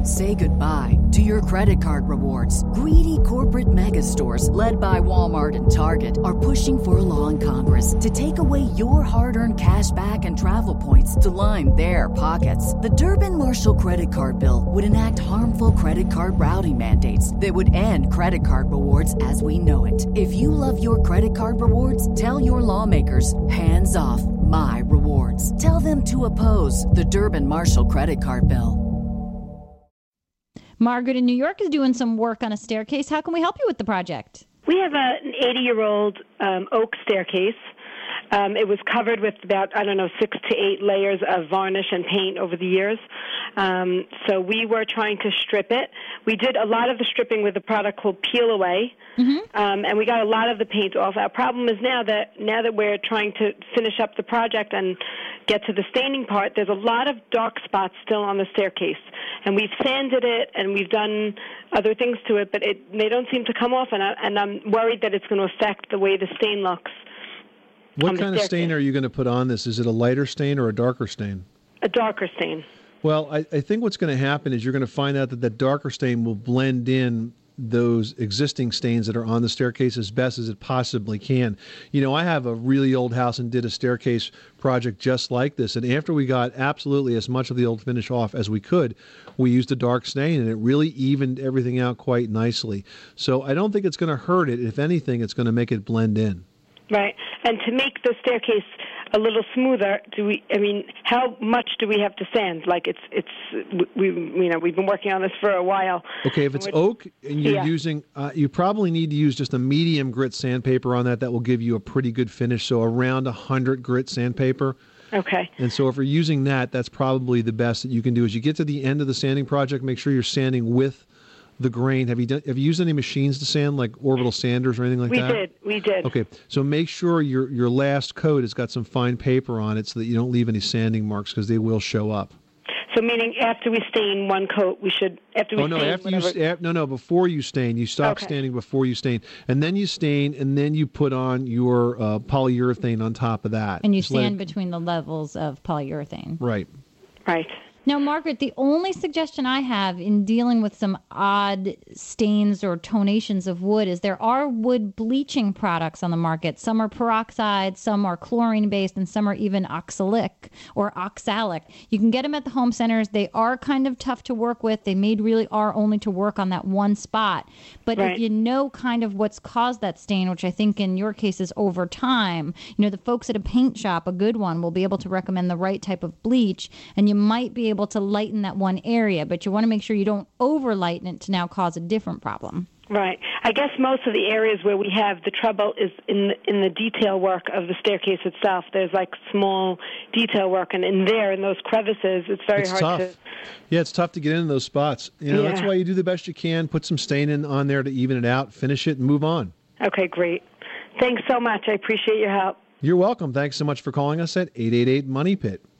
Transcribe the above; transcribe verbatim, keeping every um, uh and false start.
Say goodbye to your credit card rewards. Greedy corporate mega stores, led by Walmart and Target, are pushing for a law in Congress to take away your hard-earned cash back and travel points to line their pockets. The Durbin-Marshall credit card bill would enact harmful credit card routing mandates that would end credit card rewards as we know it. If you love your credit card rewards, tell your lawmakers, hands off my rewards. Tell them to oppose the Durbin-Marshall credit card bill. Margaret in New York is doing some work on a staircase. How can we help you with the project? We have a, an eighty-year-old um, oak staircase. Um, it was covered with about, I don't know, six to eight layers of varnish and paint over the years. Um, so we were trying to strip it. We did a lot of the stripping with a product called Peel Away, mm-hmm. um, and we got a lot of the paint off. Our problem is now that now that we're trying to finish up the project and get to the staining part, there's a lot of dark spots still on the staircase. And we've sanded it, and we've done other things to it, but it, they don't seem to come off, and, I, and I'm worried that it's going to affect the way the stain looks. What kind of stain are you going to put on this? Is it a lighter stain or a darker stain? A darker stain. Well, I, I think what's going to happen is you're going to find out that that darker stain will blend in those existing stains that are on the staircase as best as it possibly can. You know, I have a really old house and did a staircase project just like this, and after we got absolutely as much of the old finish off as we could, we used a dark stain, and it really evened everything out quite nicely. So I don't think it's going to hurt it. If anything, it's going to make it blend in. Right. And to make the staircase a little smoother, do we? I mean, how much do we have to sand? Like it's it's we you know we've been working on this for a while. Okay, if it's oak and you're yeah. using, uh, you probably need to use just a medium grit sandpaper on that. That will give you a pretty good finish. So around a hundred grit sandpaper. Okay. And so if you're using that, that's probably the best that you can do. As you get to the end of the sanding project, make sure you're sanding with the grain. Have you done, have you used any machines to sand, like orbital sanders or anything like we that? We did. We did. Okay. So make sure your your last coat has got some fine paper on it so that you don't leave any sanding marks, because they will show up. So meaning after we stain one coat, we should, after we oh, no, stain after whatever... you, no, no, before you stain. You stop okay. staining before you stain. And then you stain, and then you put on your uh, polyurethane on top of that. And you Just sand it... between the levels of polyurethane. Right. Right. Now, Margaret, the only suggestion I have in dealing with some odd stains or tonations of wood is there are wood bleaching products on the market. Some are peroxide, some are chlorine-based, and some are even oxalic or oxalic. You can get them at the home centers. They are kind of tough to work with. They made really are only to work on that one spot. But right. if you know kind of what's caused that stain, which I think in your case is over time, you know, the folks at a paint shop, a good one, will be able to recommend the right type of bleach, and you might be able to lighten that one area, but you want to make sure you don't over lighten it to now cause a different problem. Right. I guess most of the areas where we have the trouble is in the, in the detail work of the staircase itself. There's like small detail work, and in there, in those crevices, it's very it's hard tough. to... Yeah, it's tough to get into those spots. You know, yeah. That's why you do the best you can, put some stain in on there to even it out, finish it, and move on. Okay, great. Thanks so much. I appreciate your help. You're welcome. Thanks so much for calling us at eight eight eight, MONEY PIT.